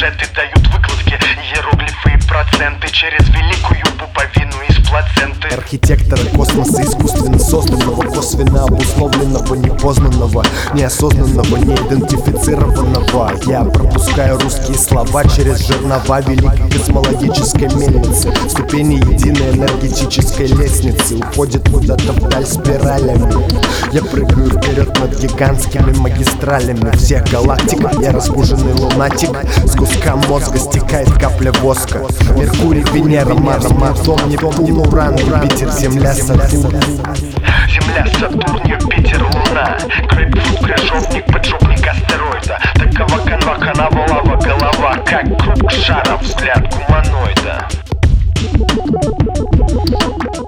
сюжеты дают выкладки, иероглифы и проценты через великую пуповину из плаценты. Архитектора космоса, искусственно созданного, косвенно обусловленного, непознанного, неосознанного, неидентифицированного. Я пропускаю русские слова через жернова великой космологической мельницы. Ступени единой энергетической лестницы уходят куда-то вдаль спиралями. Я прыгаю вперед над гигантскими магистралями всех галактик. Я разбуженный лунатик, с куска мозга стекает капля воска. Меркурий, Венера, Марс, Плутон, Нептун, Уран, Юпитер, Земля, Сатурн. Земля, Сатурн, Юпитер, Луна. Грейпфрут, крыжовник, поджопник астероида. Такова канва, канава, лава, голова. Как круг шара, взгляд гуманоида.